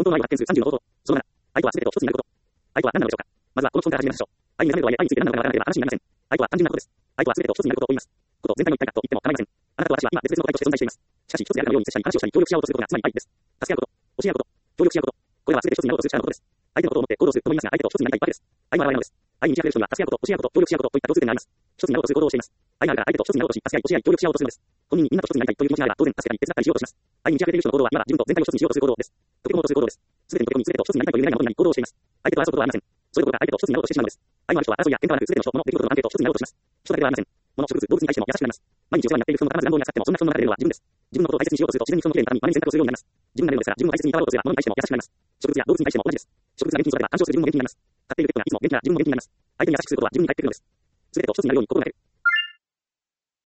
相の愛は発見数30の冒頭。その7、愛とは全てと一つになること。愛とは何なのでしょうか。まずはこの質問から始めましょう。愛に目覚めるとは愛について何なのかがわからなければ話になりません。愛とは単純なことです。愛とは全てと一つになることを言います。こと全体の一体だと言っても構いません。あなたと私は今別々の個体として存在しています。しかし一つであるかのように接したり話をしたり協力し合おうとすることがつまり愛です。助け合うこと、教え合うこと、協力し合うこと。これらは全て一つになろうとする力のことです。相手のことを思って行動するとも言いますが、相手と一つになりたいわけです。愛の表れなのです。愛に満ち溢れる人には助け合うこと、教え合うこと、協力し合うことといった共通点があります。一つになろうとする行動をしています。愛があるから相手と一つになろうとし、助け合い、教え合い、協力し合おうとするのです。本人にみんなと一つになりたいという気持ちがあれば、当然助けたり手伝ったりしようとします。愛に満ち溢れている人の行動は、いわば自分と全体を一つにしようとする行動です。溶け込もうとする行動です。すべての溶け込み、すべてと一つになりたいという願いが元になり行動をしています。相手と争うことはありません。そういうことが相手と一つになろうとしてしまうのです。愛のある人は争いや喧嘩はなく、すべての人、物、出来事の関係と一つになろうとします。人だけではありません。物、植物、動物に対しても優しくなります。毎日お世話になっている人の必ず乱暴に扱っても、そんな人の中でいるのは自分です。自分のことを大切にしようとすると、自然に人の綺麗なために真似に選択をするようになります。自分がなれるのですから、自分を大切にいたわろうとすれば、物に対しても優しくなります。植物や動物に対しても同じです。植物が元気に育てば、干渉する自分も元気になります。飼っているペットがいつも元気な自分も元気になります。相手に優しくすることは自分に返ってくるのです。すべてと一つになるように心がける。